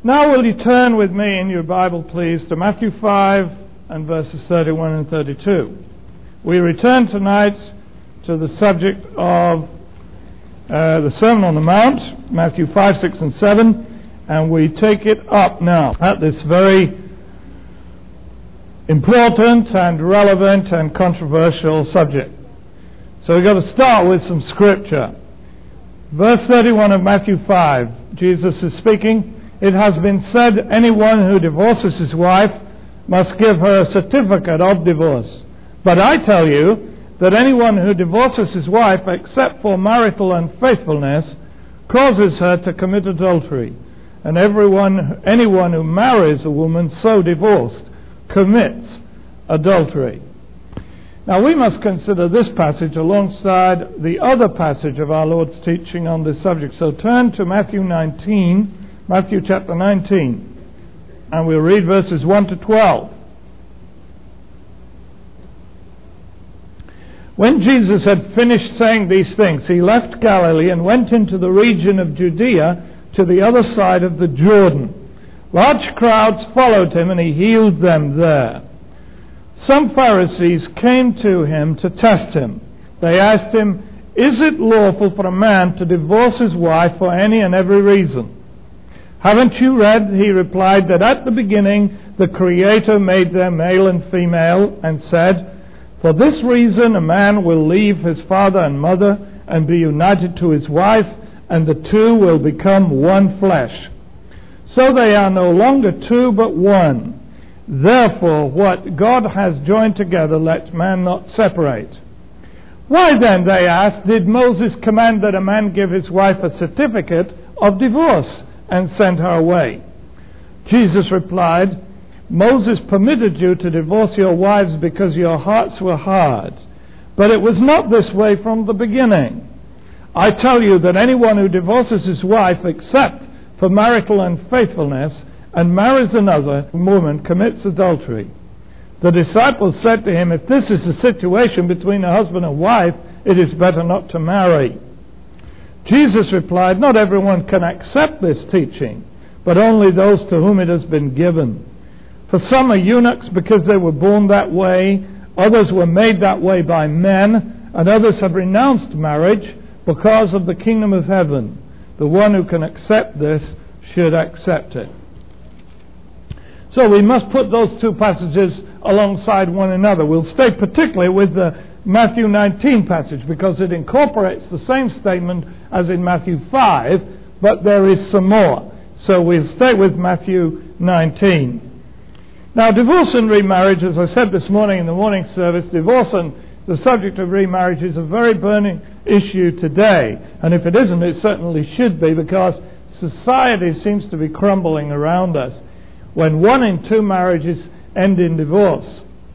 Now will you turn with me in your Bible, please, to Matthew 5 and verses 31 and 32. We return tonight to the subject of the Sermon on the Mount, Matthew 5, 6 and 7, and we take it up now at this very important and relevant and controversial subject. So we've got to start with some scripture. Verse 31 of Matthew 5, Jesus is speaking. It has been said, anyone who divorces his wife must give her a certificate of divorce. But I tell you that anyone who divorces his wife except for marital unfaithfulness causes her to commit adultery. And anyone who marries a woman so divorced commits adultery. Now we must consider this passage alongside the other passage of our Lord's teaching on this subject. So turn to Matthew chapter 19, and we'll read verses 1 to 12. When Jesus had finished saying these things, he left Galilee and went into the region of Judea to the other side of the Jordan. Large crowds followed him, and he healed them there. Some Pharisees came to him to test him. They asked him, "Is it lawful for a man to divorce his wife for any and every reason?" "Haven't you read," he replied, "that at the beginning the Creator made them male and female and said, 'For this reason a man will leave his father and mother and be united to his wife, and the two will become one flesh.' So they are no longer two but one. Therefore what God has joined together let man not separate." "Why then," they asked, "did Moses command that a man give his wife a certificate of divorce and send her away?" Jesus replied, "Moses permitted you to divorce your wives because your hearts were hard. But it was not this way from the beginning. I tell you that anyone who divorces his wife except for marital unfaithfulness and marries another woman commits adultery." The disciples said to him, "If this is the situation between a husband and wife, it is better not to marry." Jesus replied, "Not everyone can accept this teaching, but only those to whom it has been given. For some are eunuchs because they were born that way, others were made that way by men, and others have renounced marriage because of the kingdom of heaven. The one who can accept this should accept it." So we must put those two passages alongside one another. We'll stay particularly with the Matthew 19 passage because it incorporates the same statement as in Matthew 5, but there is some more. So we'll stay with Matthew 19. Now, divorce and remarriage, as I said this morning in the morning service, divorce and the subject of remarriage is a very burning issue today. And if it isn't, it certainly should be, because society seems to be crumbling around us when 1 in 2 marriages end in divorce.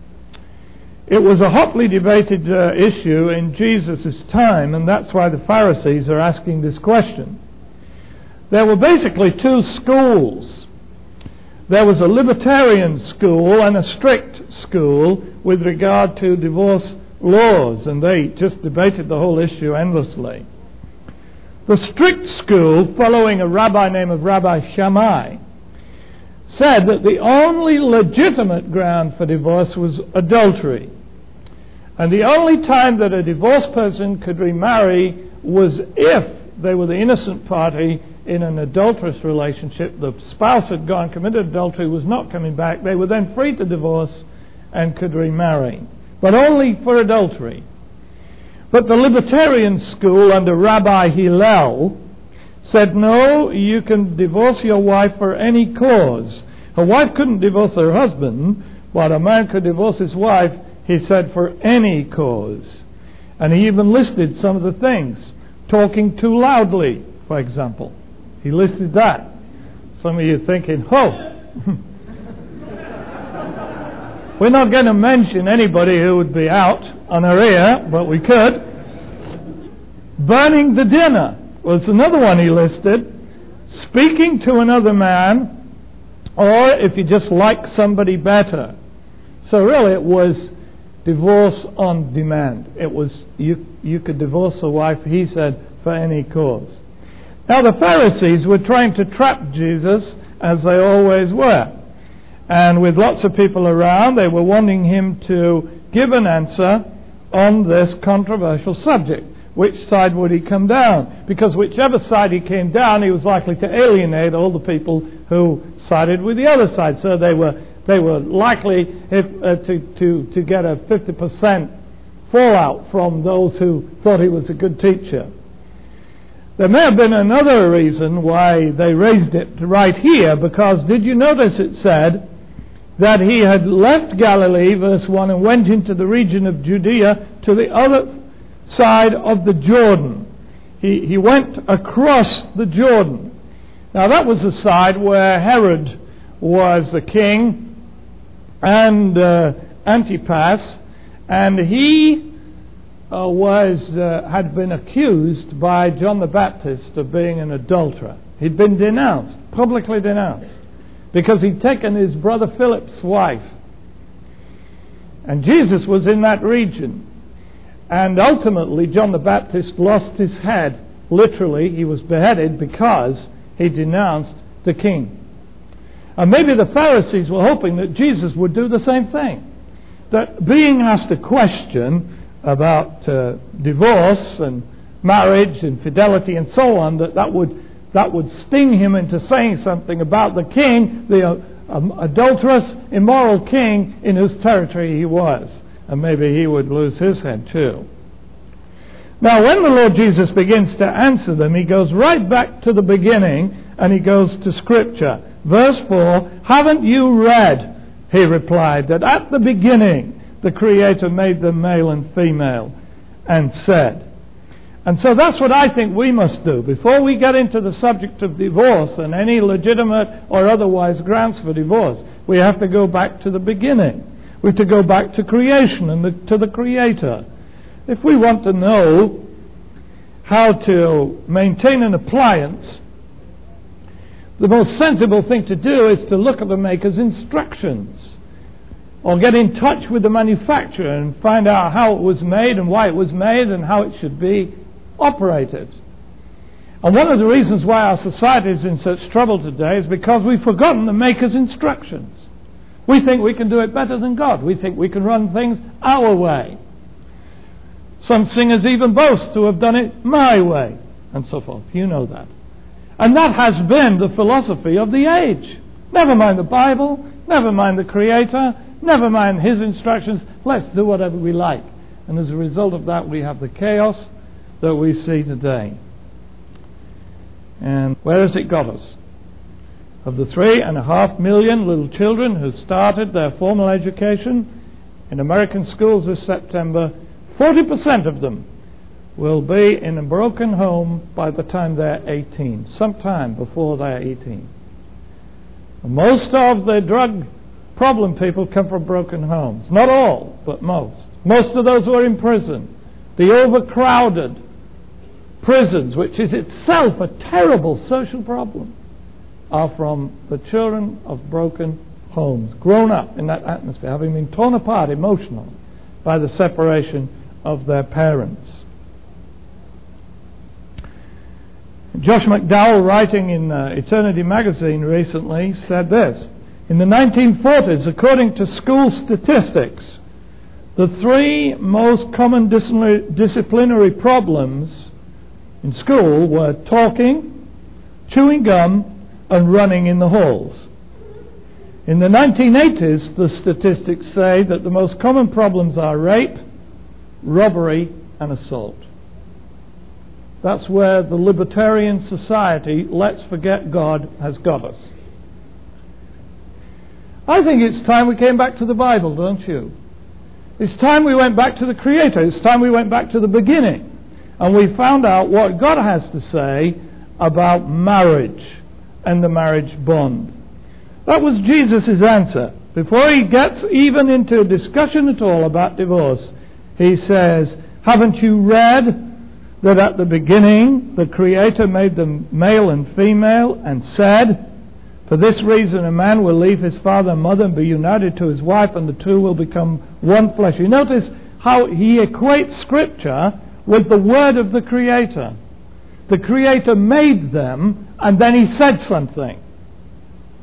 It was a hotly debated issue in Jesus' time, and that's why the Pharisees are asking this question. There were basically 2 schools. There was a libertarian school and a strict school with regard to divorce laws, and they just debated the whole issue endlessly. The strict school, following a rabbi named Rabbi Shammai, said that the only legitimate ground for divorce was adultery. And the only time that a divorced person could remarry was if they were the innocent party in an adulterous relationship. The spouse had gone, committed adultery, was not coming back. They were then free to divorce and could remarry, but only for adultery. But the libertarian school under Rabbi Hillel said, no, you can divorce your wife for any cause. A wife couldn't divorce her husband, but a man could divorce his wife, he said, for any cause. And he even listed some of the things. Talking too loudly, for example. He listed that. Some of you thinking, we're not going to mention anybody who would be out on our ear, but we could. Burning the dinner was another one he listed. Speaking to another man, or if you just like somebody better. So really it was divorce on demand. It was you could divorce a wife, he said, for any cause. Now the Pharisees were trying to trap Jesus as they always were. And with lots of people around, they were wanting him to give an answer on this controversial subject. Which side would he come down? Because whichever side he came down, he was likely to alienate all the people who sided with the other side. So they were likely to get a 50% fallout from those who thought he was a good teacher. There may have been another reason why they raised it right here, because did you notice it said that he had left Galilee, verse 1, and went into the region of Judea to the other side of the Jordan. He went across the Jordan. Now that was the side where Herod was the king and Antipas, and he had been accused by John the Baptist of being an adulterer. He'd been denounced, publicly denounced, because he'd taken his brother Philip's wife. And Jesus was in that region. And ultimately, John the Baptist lost his head. Literally, he was beheaded because he denounced the king. And maybe the Pharisees were hoping that Jesus would do the same thing. That being asked a question about divorce and marriage and fidelity and so on, that would sting him into saying something about the king, the adulterous, immoral king in whose territory he was. And maybe he would lose his head too. Now, when the Lord Jesus begins to answer them, he goes right back to the beginning and he goes to Scripture. Verse 4, haven't you read, he replied, that at the beginning the Creator made them male and female and said. And so that's what I think we must do. Before we get into the subject of divorce and any legitimate or otherwise grounds for divorce, we have to go back to the beginning. We have to go back to creation and to the Creator. If we want to know how to maintain an appliance, the most sensible thing to do is to look at the maker's instructions, or get in touch with the manufacturer and find out how it was made and why it was made and how it should be operated. And one of the reasons why our society is in such trouble today is because we've forgotten the maker's instructions. We think we can do it better than God. We think we can run things our way. Some singers even boast to have done it my way, and so forth. You know that. And that has been the philosophy of the age. Never mind the Bible, never mind the Creator, never mind His instructions. Let's do whatever we like. And as a result of that, we have the chaos that we see today. And where has it got us? Of the 3.5 million little children who started their formal education in American schools this September, 40% of them will be in a broken home by the time they're 18, sometime before they're 18. Most of the drug problem people come from broken homes. Not all, but most. Most of those who are in prison, the overcrowded prisons, which is itself a terrible social problem, are from the children of broken homes, grown up in that atmosphere, having been torn apart emotionally by the separation of their parents. Josh McDowell, writing in Eternity magazine recently, said this: in the 1940s, according to school statistics, the 3 most common disciplinary problems in school were talking, chewing gum, and running in the halls. In the 1980s, the statistics say that the most common problems are rape, robbery, and assault. That's where the libertarian society, let's forget God, has got us. I think it's time we came back to the Bible, don't you? It's time we went back to the Creator. It's time we went back to the beginning. And we found out what God has to say about marriage and the marriage bond. That was Jesus' answer. Before he gets even into a discussion at all about divorce, he says, haven't you read that at the beginning the Creator made them male and female and said, for this reason a man will leave his father and mother and be united to his wife, and the two will become one flesh. You notice how he equates Scripture with the word of the Creator. The Creator made them, and then he said something.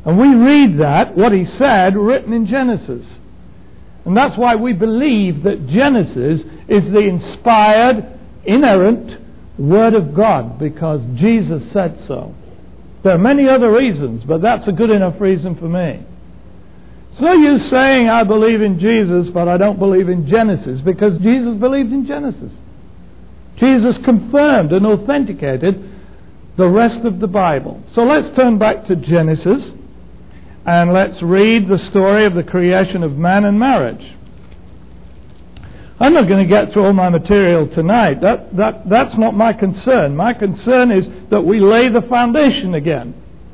And we read that, what he said, written in Genesis. And that's why we believe that Genesis is the inspired, inerrant Word of God, because Jesus said so. There are many other reasons, but that's a good enough reason for me. It's no use saying I believe in Jesus, but I don't believe in Genesis, because Jesus believed in Genesis. Jesus confirmed and authenticated the rest of the Bible. So let's turn back to Genesis. And let's read the story of the creation of man and marriage. I'm not going to get through all my material tonight. That's not my concern. My concern is that we lay the foundation again.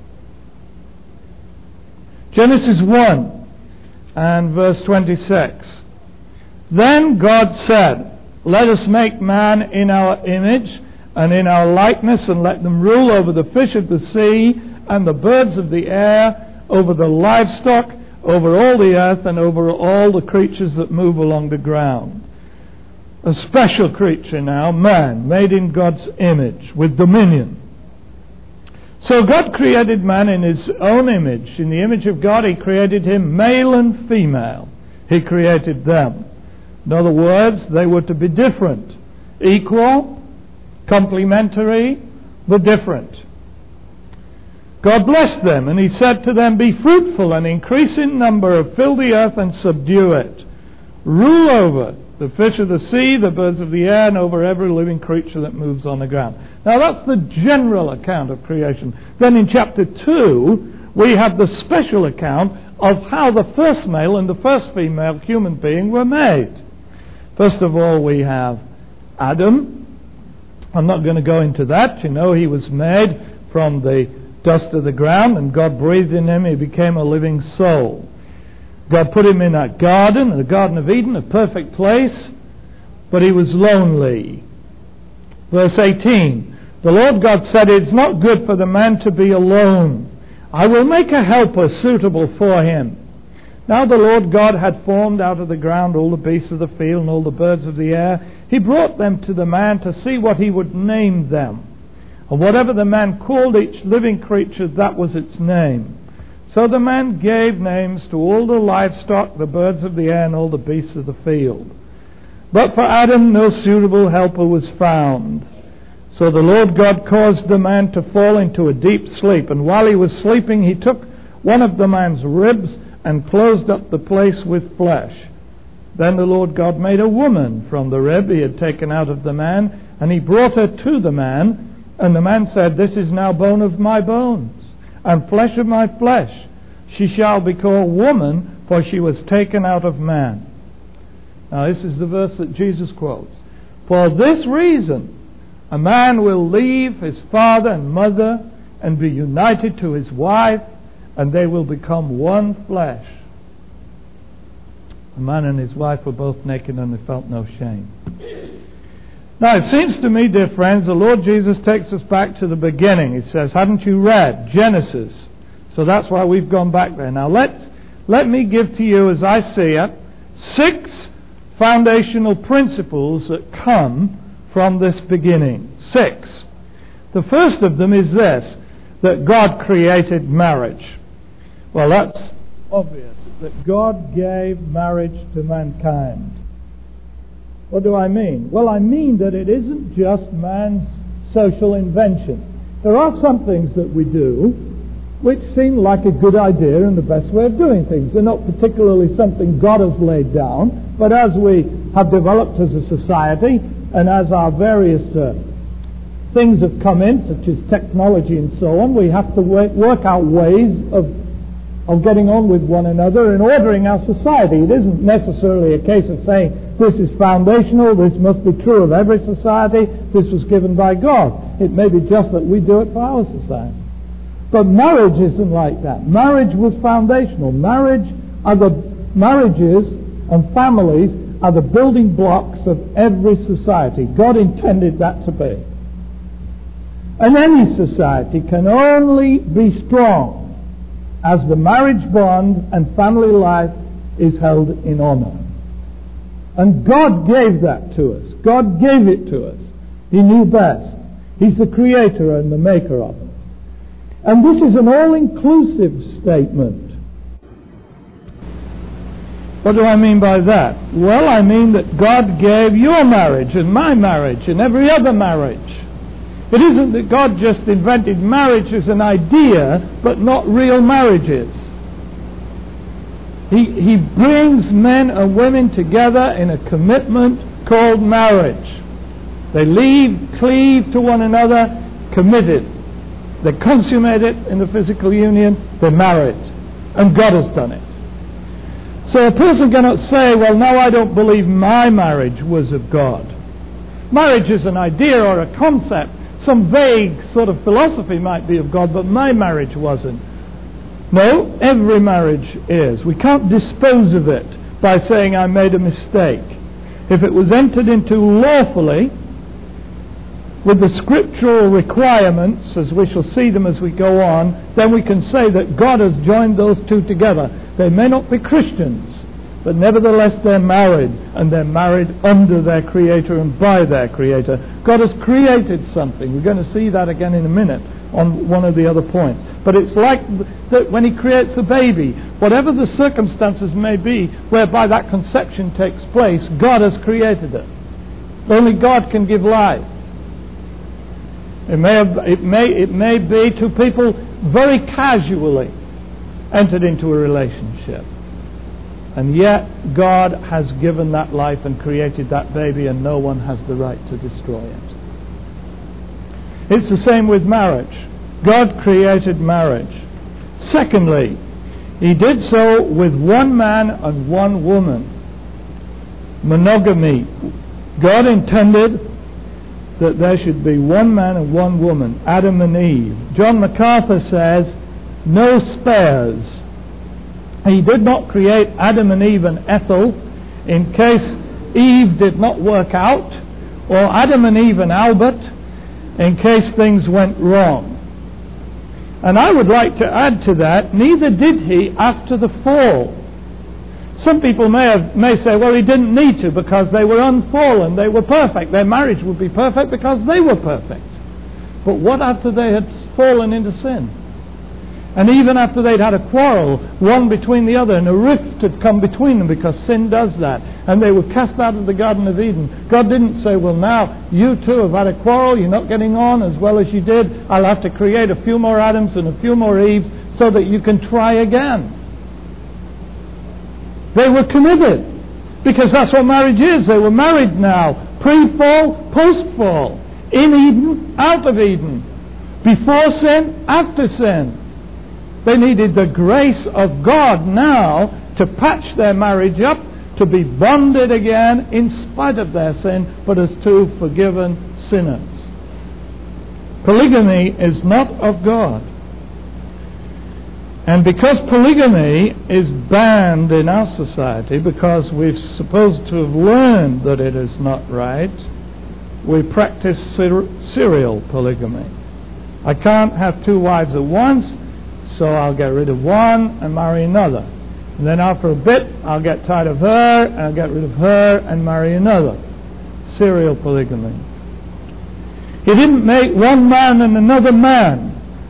Genesis 1 and verse 26. Then God said, "Let us make man in our image and in our likeness, and let them rule over the fish of the sea and the birds of the air, over the livestock, over all the earth, and over all the creatures that move along the ground." A special creature now, man, made in God's image, with dominion. So God created man in his own image. In the image of God he created him, male and female. He created them. In other words, they were to be different. Equal, complementary, but different. God blessed them, and he said to them, "Be fruitful and increase in number, fill the earth and subdue it. Rule over the fish of the sea, the birds of the air, and over every living creature that moves on the ground." Now that's the general account of creation. Then in chapter 2, we have the special account of how the first male and the first female human being were made. First of all, we have Adam. I'm not going to go into that. You know, he was made from the dust of the ground, and God breathed in him. He became a living soul. God put him in a garden, the Garden of Eden, a perfect place, but he was lonely. Verse 18, the Lord God said, "It's not good for the man to be alone. I will make a helper suitable for him." Now the Lord God had formed out of the ground all the beasts of the field and all the birds of the air. He brought them to the man to see what he would name them. And whatever the man called each living creature, that was its name. So the man gave names to all the livestock, the birds of the air, and all the beasts of the field. But for Adam no suitable helper was found. So the Lord God caused the man to fall into a deep sleep. And while he was sleeping, he took one of the man's ribs and closed up the place with flesh. Then the Lord God made a woman from the rib he had taken out of the man, and he brought her to the man. And the man said, "This is now bone of my bones, and flesh of my flesh. She shall be called woman, for she was taken out of man." Now this is the verse that Jesus quotes. "For this reason, a man will leave his father and mother, and be united to his wife, and they will become one flesh." A man and his wife were both naked, and they felt no shame. Now it seems to me, dear friends, the Lord Jesus takes us back to the beginning. He says, "Haven't you read Genesis?" So that's why we've gone back there. Now let me give to you, as I see it, 6 foundational principles that come from this beginning. 6. The first of them is this, that God created marriage. Well, that's obvious, that God gave marriage to mankind. What do I mean? Well, I mean that it isn't just man's social invention. There are some things that we do which seem like a good idea and the best way of doing things. They're not particularly something God has laid down, but as we have developed as a society and as our various things have come in, such as technology and so on, we have to work out ways of getting on with one another and ordering our society. It isn't necessarily a case of saying this is foundational, this must be true of every society, this was given by God. It may be just that we do it for our society. But marriage isn't like that. Marriage was foundational. Marriages and families are the building blocks of every society. God intended that to be. And any society can only be strong as the marriage bond and family life is held in honor. And God gave that to us. God gave it to us. He knew best. He's the creator and the maker of it. And this is an all-inclusive statement. What do I mean by that? Well, I mean that God gave your marriage and my marriage and every other marriage. It isn't that God just invented marriage as an idea, but not real marriages. He brings men and women together in a commitment called marriage. They cleave to one another, committed. They consummate it in the physical union, they're married. And God has done it. So a person cannot say, well, no, I don't believe my marriage was of God. Marriage is an idea or a concept. Some vague sort of philosophy might be of God, but my marriage wasn't. No, every marriage is. We can't dispose of it by saying I made a mistake. If it was entered into lawfully, with the scriptural requirements, as we shall see them as we go on, then we can say that God has joined those two together. They may not be Christians, but nevertheless they're married, and they're married under their Creator and by their Creator. God has created something. We're going to see that again in a minute on one of the other points. But it's like that when He creates a baby, whatever the circumstances may be whereby that conception takes place, God has created it. Only God can give life. It may be two people very casually entered into a relationship. And yet God has given that life and created that baby, and no one has the right to destroy it. It's the same with marriage. God created marriage. Secondly, He did so with one man and one woman. Monogamy. God intended that there should be one man and one woman, Adam and Eve. John MacArthur says, no spares. He did not create Adam and Eve and Ethel in case Eve did not work out, or Adam and Eve and Albert in case things went wrong. And I would like to add to that, neither did He after the fall. Some people may say, well, He didn't need to because they were unfallen, they were perfect. Their marriage would be perfect because they were perfect. But what after they had fallen into sin? And even after they'd had a quarrel, one between the other, and a rift had come between them because sin does that, and they were cast out of the Garden of Eden. God didn't say, well, now you two have had a quarrel, you're not getting on as well as you did, I'll have to create a few more Adams and a few more Eves so that you can try again. They were committed, because that's what marriage is. They were married now, pre-fall, post-fall, in Eden, out of Eden, before sin, after sin. They needed the grace of God now to patch their marriage up, to be bonded again in spite of their sin, but as two forgiven sinners. Polygamy is not of God. And because polygamy is banned in our society, because we're supposed to have learned that it is not right, we practice serial polygamy. I can't have two wives at once, so I'll get rid of one and marry another. And then after a bit, I'll get tired of her, and I'll get rid of her and marry another. Serial polygamy. He didn't make one man and another man.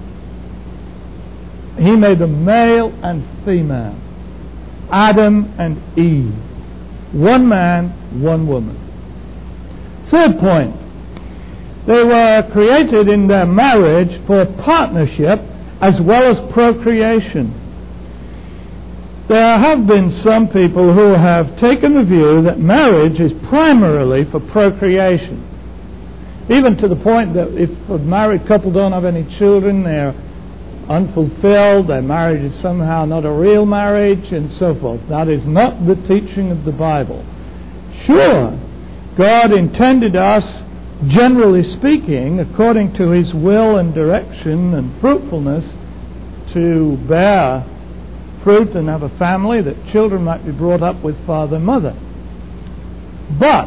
He made them male and female. Adam and Eve. One man, one woman. Third point. They were created in their marriage for partnership as well as procreation. There have been some people who have taken the view that marriage is primarily for procreation. Even to the point that if a married couple don't have any children, they're unfulfilled, their marriage is somehow not a real marriage, and so forth. That is not the teaching of the Bible. Sure, God intended us, generally speaking, according to His will and direction and fruitfulness, to bear fruit and have a family, that children might be brought up with father and mother. But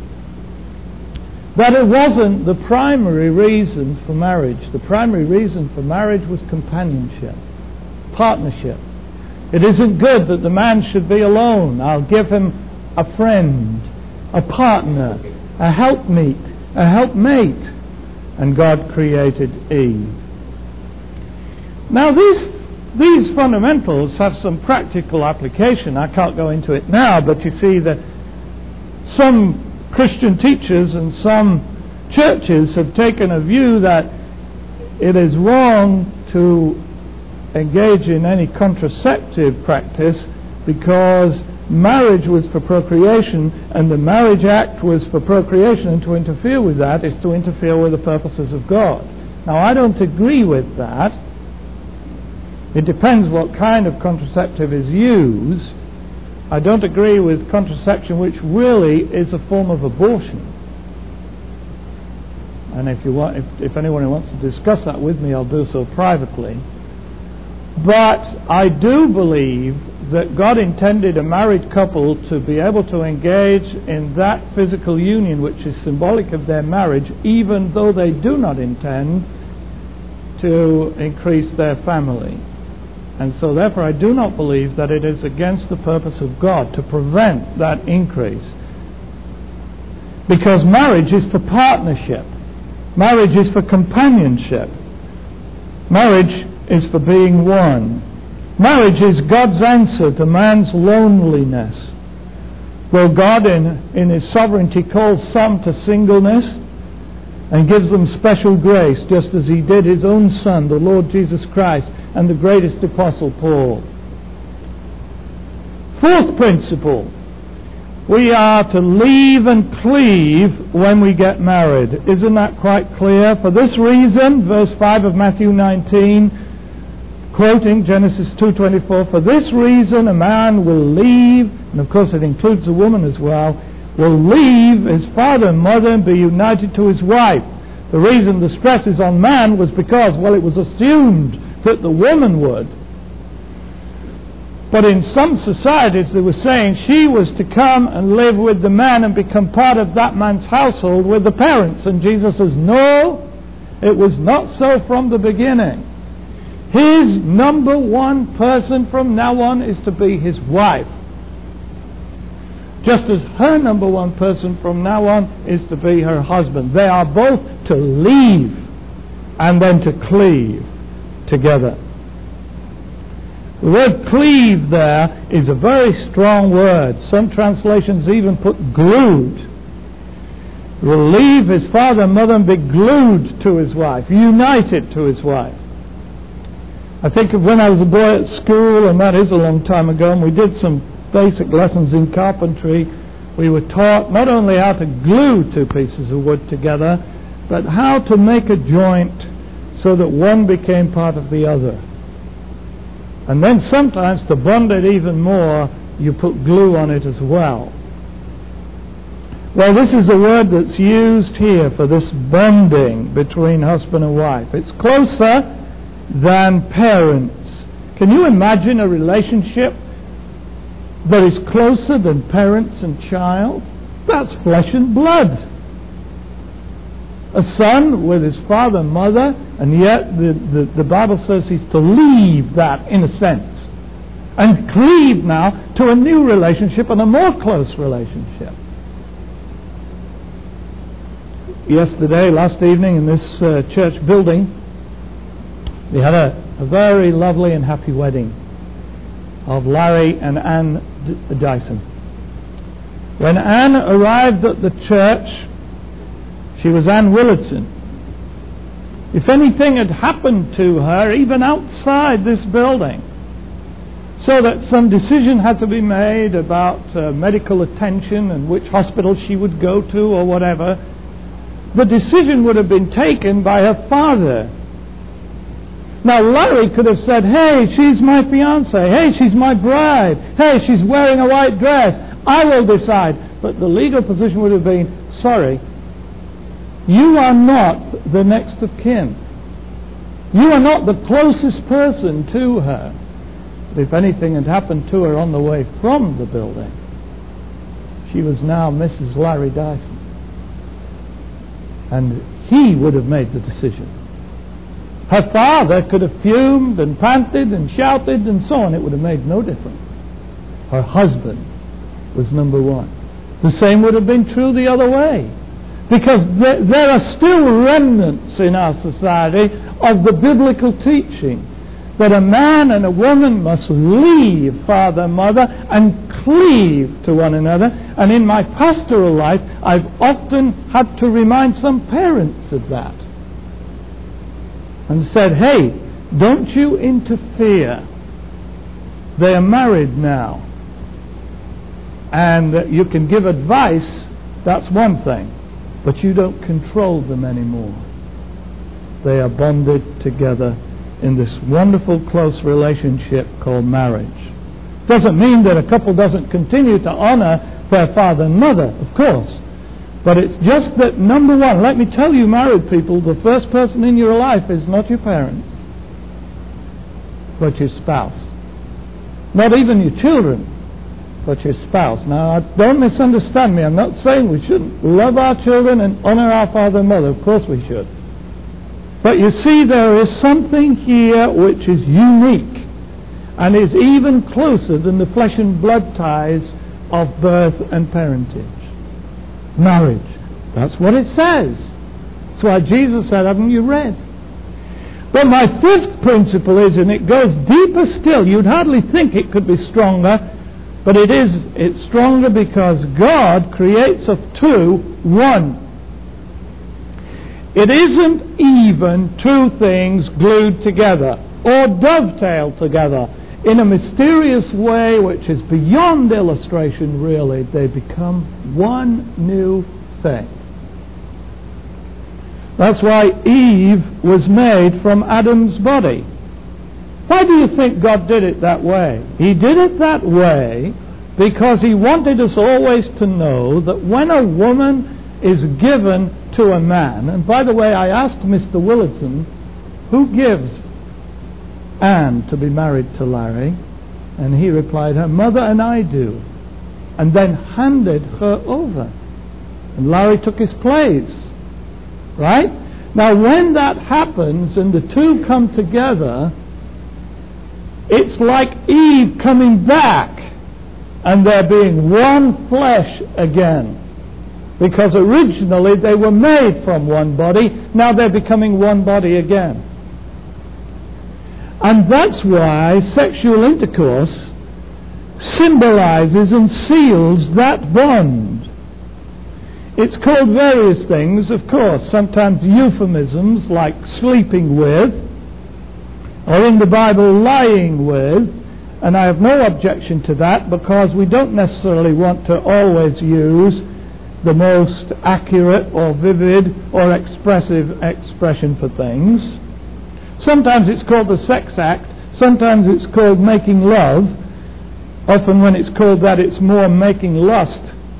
that it wasn't the primary reason for marriage. The primary reason for marriage was companionship, partnership. It isn't good that the man should be alone. I'll give him a friend, a partner, a helpmeet, a helpmate. And God created Eve. Now these fundamentals have some practical application. I can't go into it now, but you see that some Christian teachers and some churches have taken a view that it is wrong to engage in any contraceptive practice because marriage was for procreation, and the Marriage Act was for procreation, and to interfere with that is to interfere with the purposes of God. Now, I don't agree with that. It depends what kind of contraceptive is used. I don't agree with contraception which really is a form of abortion. And if anyone wants to discuss that with me, I'll do so privately. But I do believe that God intended a married couple to be able to engage in that physical union which is symbolic of their marriage, even though they do not intend to increase their family. And so therefore I do not believe that it is against the purpose of God to prevent that increase. Because marriage is for partnership. Marriage is for companionship. Marriage is for being one. Marriage is God's answer to man's loneliness. Though God in His sovereignty calls some to singleness and gives them special grace, just as He did His own Son, the Lord Jesus Christ, and the greatest apostle, Paul. Fourth principle. We are to leave and cleave when we get married. Isn't that quite clear? For this reason, verse 5 of Matthew 19, quoting Genesis 2:24, for this reason a man will leave, and of course it includes a woman as well, will leave his father and mother and be united to his wife. The reason the stress is on man was because, well, it was assumed that the woman would. But in some societies they were saying she was to come and live with the man and become part of that man's household with the parents. And Jesus says, no, it was not so from the beginning. His number one person from now on is to be his wife. Just as her number one person from now on is to be her husband. They are both to leave and then to cleave together. The word cleave there is a very strong word. Some translations even put glued. Will leave his father and mother and be glued to his wife, united to his wife. I think of when I was a boy at school, and that is a long time ago, and we did some basic lessons in carpentry. We were taught not only how to glue two pieces of wood together, but how to make a joint so that one became part of the other. And then sometimes to bond it even more, you put glue on it as well. Well, this is a word that's used here for this bonding between husband and wife. It's closer than parents. Can you imagine a relationship that is closer than parents and child? That's flesh and blood. A son with his father and mother, and yet the Bible says he's to leave that in a sense and cleave now to a new relationship and a more close relationship. Last evening in this church building, we had a very lovely and happy wedding of Larry and Ann Dyson. When Ann arrived at the church, she was Ann Willardson. If anything had happened to her, even outside this building, so that some decision had to be made about medical attention and which hospital she would go to or whatever, the decision would have been taken by her father. Now, Larry could have said, hey, she's my fiancée. Hey, she's my bride. Hey, she's wearing a white dress. I will decide. But the legal position would have been, sorry, you are not the next of kin. You are not the closest person to her. But if anything had happened to her on the way from the building, she was now Mrs. Larry Dyson. And he would have made the decision. Her father could have fumed and panted and shouted and so on. It would have made no difference. Her husband was number one. The same would have been true the other way. Because there are still remnants in our society of the biblical teaching that a man and a woman must leave father and mother and cleave to one another. And in my pastoral life, I've often had to remind some parents of that. And said, hey, don't you interfere. They are married now. And you can give advice, that's one thing. But you don't control them anymore. They are bonded together in this wonderful close relationship called marriage. Doesn't mean that a couple doesn't continue to honor their father and mother, of course. But it's just that, number one, let me tell you, married people, the first person in your life is not your parents, but your spouse. Not even your children, but your spouse. Now, don't misunderstand me. I'm not saying we shouldn't love our children and honor our father and mother. Of course we should. But you see, there is something here which is unique and is even closer than the flesh and blood ties of birth and parentage. Marriage. That's what it says. That's why Jesus said, haven't you read? But my fifth principle is, and it goes deeper still, you'd hardly think it could be stronger, but it's stronger because God creates of two, one. It isn't even two things glued together or dovetailed together. In a mysterious way which is beyond illustration, really, they become one new thing. That's why Eve was made from Adam's body. Why do you think God did it that way? He did it that way because He wanted us always to know that when a woman is given to a man, and by the way, I asked Mr. Willardson, who gives Anne to be married to Larry? And he replied, her mother and I do. And then handed her over. And Larry took his place. Right? Now when that happens and the two come together, it's like Eve coming back and there being one flesh again. Because originally they were made from one body, now they're becoming one body again. And that's why sexual intercourse symbolizes and seals that bond. It's called various things, of course, sometimes euphemisms like sleeping with, or in the Bible lying with, and I have no objection to that because we don't necessarily want to always use the most accurate or vivid or expressive expression for things. Sometimes it's called the sex act, sometimes it's called making love. Often when it's called that, it's more making lust.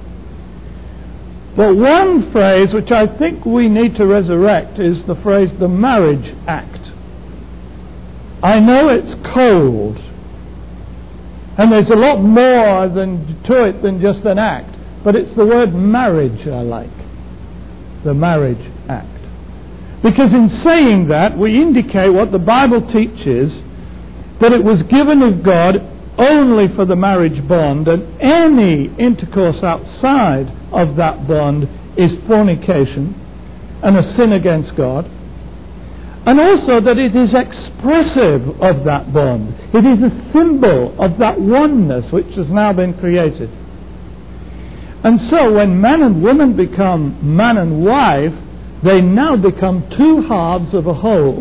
But one phrase which I think we need to resurrect is the phrase the marriage act. I know it's cold, and there's a lot more to it than just an act, but it's the word marriage I like. The marriage act. Because in saying that, we indicate what the Bible teaches, that it was given of God only for the marriage bond, and any intercourse outside of that bond is fornication and a sin against God. And also that it is expressive of that bond. It is a symbol of that oneness which has now been created. And so when man and woman become man and wife, they now become two halves of a whole.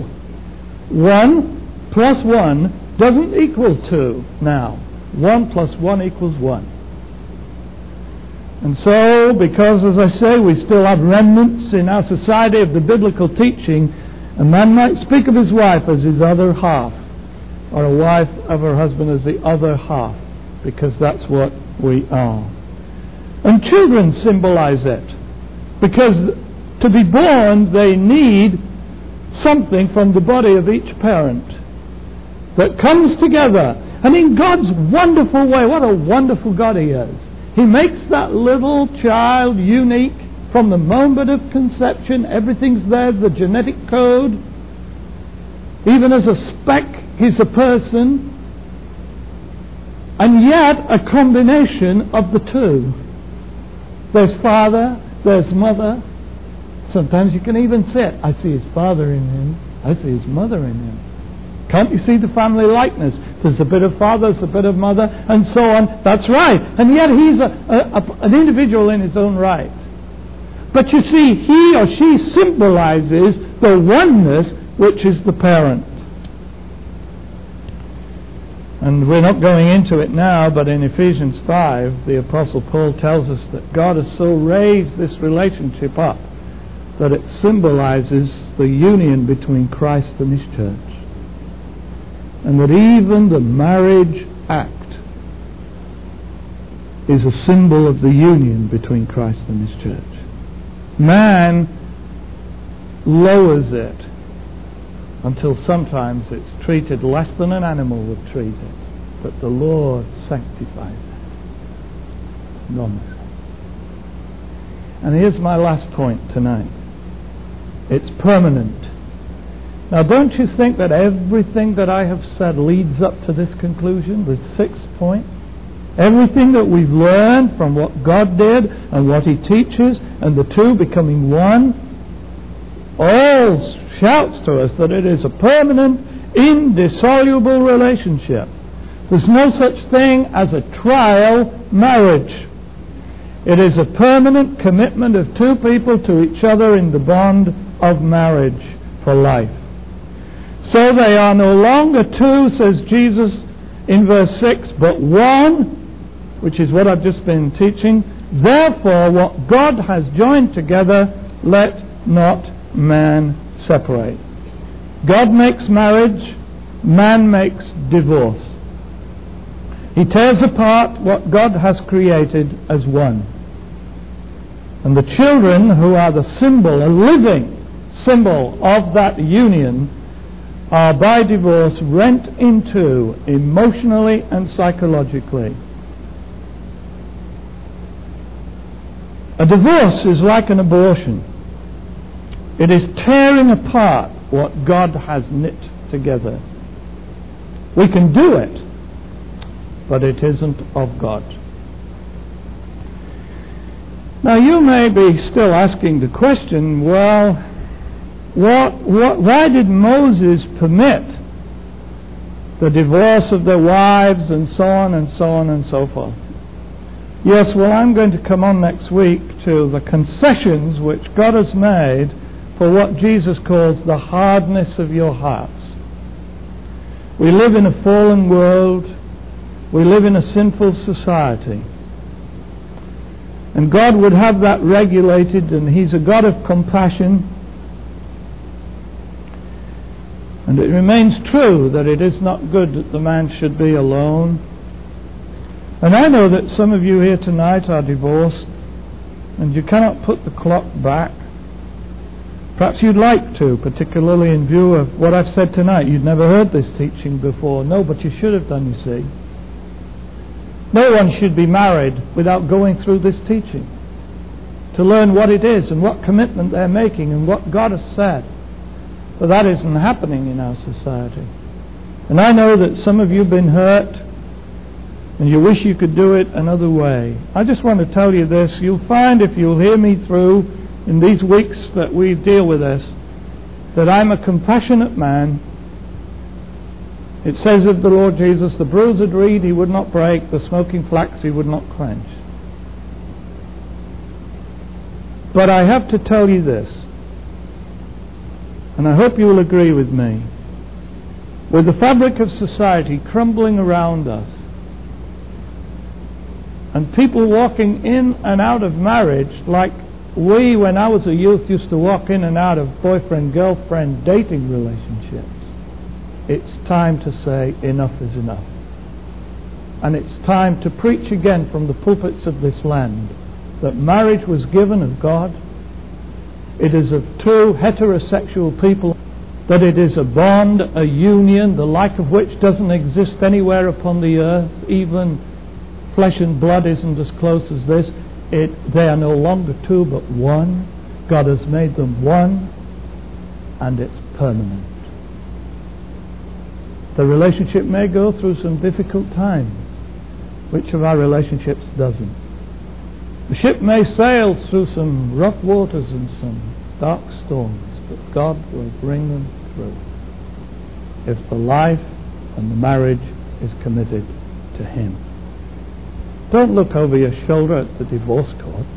1 plus 1 doesn't equal 2 now. 1 plus 1 equals 1. And so, because, as I say, we still have remnants in our society of the biblical teaching, a man might speak of his wife as his other half, or a wife of her husband as the other half, because that's what we are. And children symbolize it, because to be born they need something from the body of each parent that comes together. And in God's wonderful way, what a wonderful God He is. He makes that little child unique from the moment of conception. Everything's there, the genetic code. Even as a speck, he's a person. And yet a combination of the two. There's father, there's mother. Sometimes you can even say it. I see his father in him. I see his mother in him. Can't you see the family likeness? There's a bit of father, there's a bit of mother, and so on. That's right. And yet he's an individual in his own right. But you see, he or she symbolizes the oneness which is the parent. And we're not going into it now, but in Ephesians 5, the Apostle Paul tells us that God has so raised this relationship up that it symbolizes the union between Christ and His church. And that even the marriage act is a symbol of the union between Christ and His church. Man lowers it until sometimes it's treated less than an animal would treat it. But the Lord sanctifies it enormously. And here's my last point tonight. It's permanent. Now don't you think that everything that I have said leads up to this conclusion, the sixth point? Everything that we've learned from what God did and what He teaches and the two becoming one, all shouts to us that it is a permanent, indissoluble relationship. There's no such thing as a trial marriage. It is a permanent commitment of two people to each other in the bond of marriage for life. So they are no longer two, says Jesus in verse 6, but one, which is what I've just been teaching. Therefore, what God has joined together, let not man separate. God makes marriage, man makes divorce. He tears apart what God has created as one. And the children who are the symbol, a living symbol of that union, are by divorce rent in two emotionally and psychologically. A divorce is like an abortion. It is tearing apart what God has knit together. We can do it, but it isn't of God. Now you may be still asking the question, well, why did Moses permit the divorce of their wives and so on and so on and so forth? Yes, well, I'm going to come on next week to the concessions which God has made for what Jesus calls the hardness of your hearts. We live in a fallen world. We live in a sinful society. And God would have that regulated, and He's a God of compassion. And it remains true that it is not good that the man should be alone. And I know that some of you here tonight are divorced, and you cannot put the clock back. Perhaps you'd like to, particularly in view of what I've said tonight. You'd never heard this teaching before. No, but you should have done, you see. No one should be married without going through this teaching, to learn what it is and what commitment they're making and what God has said. But that isn't happening in our society. And I know that some of you have been hurt and you wish you could do it another way. I just want to tell you this. You'll find, if you'll hear me through in these weeks that we deal with this, that I'm a compassionate man. It says of the Lord Jesus, the bruised reed He would not break, the smoking flax He would not quench. But I have to tell you this, and I hope you will agree with me. With the fabric of society crumbling around us, and people walking in and out of marriage like we, when I was a youth, used to walk in and out of boyfriend-girlfriend dating relationships, it's time to say enough is enough. And it's time to preach again from the pulpits of this land that marriage was given of God. It is of two heterosexual people, that it is a bond, a union, the like of which doesn't exist anywhere upon the earth. Even flesh and blood isn't as close as this. They are no longer two but one. God has made them one, and it's permanent. The relationship may go through some difficult times. Which of our relationships doesn't? The ship may sail through some rough waters and some dark storms, but God will bring them through. if the life and the marriage is committed to Him. Don't look over your shoulder at the divorce court.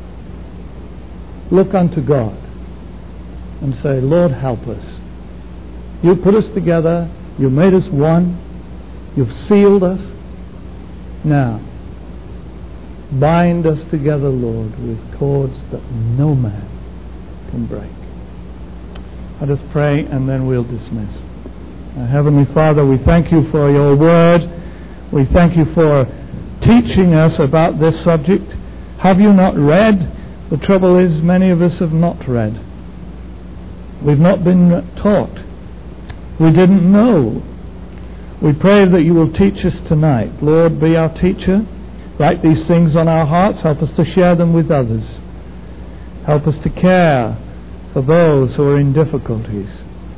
Look unto God and say, Lord, help us. You put us together. You made us one. You've sealed us. Now, bind us together, Lord, with cords that no man can break. Let us pray and then we'll dismiss. Heavenly Father, we thank you for your word. We thank you for teaching us about this subject. Have you not read? The trouble is, many of us have not read. We've not been taught. We didn't know. We pray that you will teach us tonight. Lord, be our teacher. Write these things on our hearts. Help us to share them with others. Help us to care for those who are in difficulties.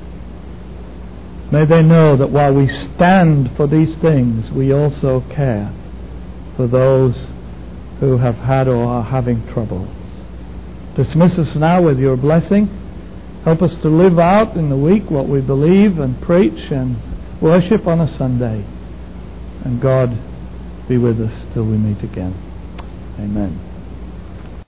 May they know that while we stand for these things, we also care for those who have had or are having trouble. Dismiss us now with your blessing. Help us to live out in the week what we believe and preach and worship on a Sunday. And God, be with us till we meet again. Amen.